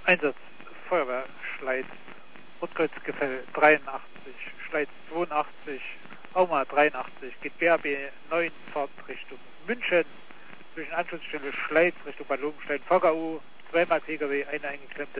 Einsatz Feuerwehr Schleiz, Rottkreuzgefäll 83, Schleiz 82, Auma 83, geht BAB 9 Fahrt Richtung München, zwischen Anschlussstelle Schleiz Richtung Bad Lobenstein, VGU, zweimal Pkw, eine eingeklemmte